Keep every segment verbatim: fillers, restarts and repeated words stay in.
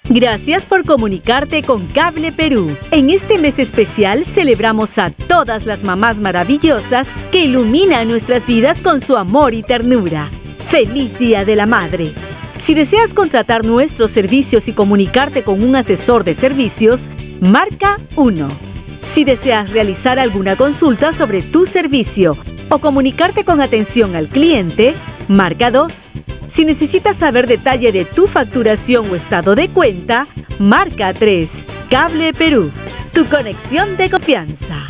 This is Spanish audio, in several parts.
Gracias por comunicarte con Cable Perú. En este mes especial celebramos a todas las mamás maravillosas que iluminan nuestras vidas con su amor y ternura. ¡Feliz Día de la Madre! Si deseas contratar nuestros servicios y comunicarte con un asesor de servicios, marca uno. Si deseas realizar alguna consulta sobre tu servicio o comunicarte con atención al cliente, marca dos. Si necesitas saber detalle de tu facturación o estado de cuenta, marca tres. Cable Perú, tu conexión de confianza.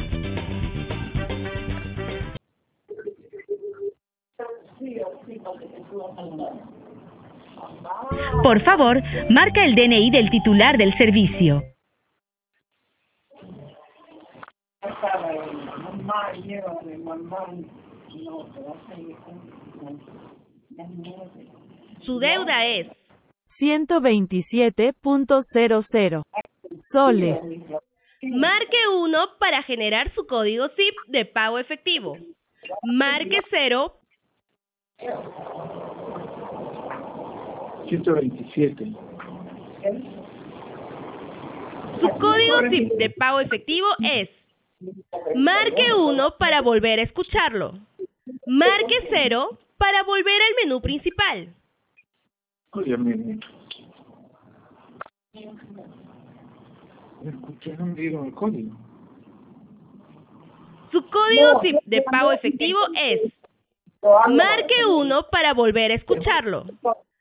Por favor, marca el D N I del titular del servicio. Su deuda es ciento veintisiete punto cero cero soles. Marque uno para generar su código C I F de pago efectivo. Marque cero. ciento veintisiete. Su código C I F de pago efectivo es. Marque uno para volver a escucharlo. Marque cero para volver al menú principal. Óyeme. Me escuché, no me dieron el código. Su código C I F de pago efectivo es. Marque uno para volver a escucharlo.